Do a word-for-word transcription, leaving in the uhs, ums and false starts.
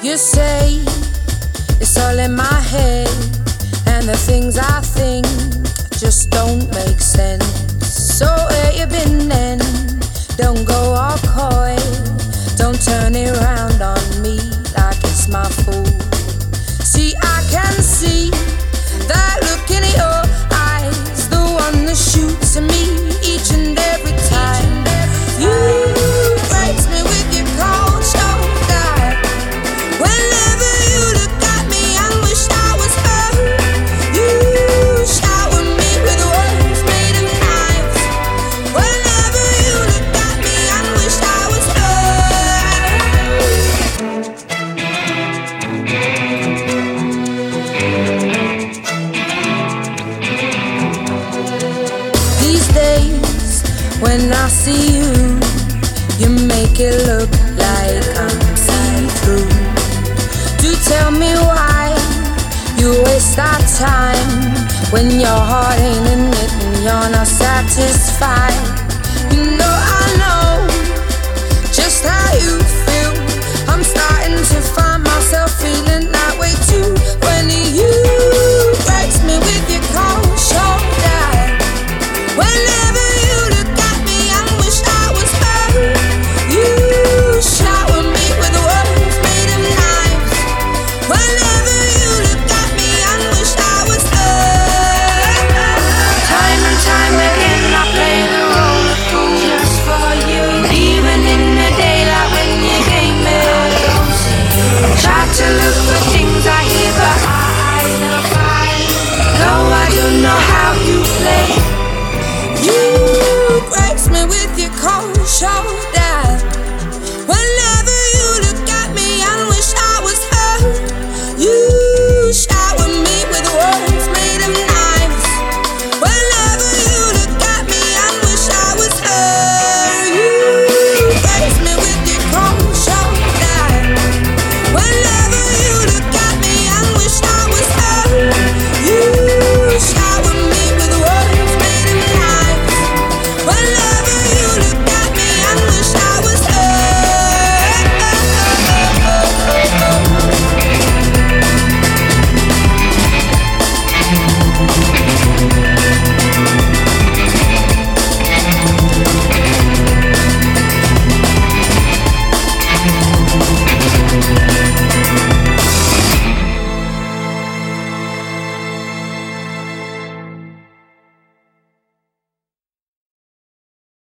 You say it's all in my head, and the things I think just don't make sense. So where you been then? Don't go all coy, don't turn it round on me like it's my fault. See, I can see that look in your eyes, the one that shoots at me each and every time. You breaks me with your cold shoulder. Whenever you look at me, I wish I was her. You shower me with words made of knives. Whenever you look at me, I wish I was her. These days, when I see you, you make it look like I'm see-through. Do tell me why you waste our time when your heart ain't in it and you're not satisfied. You know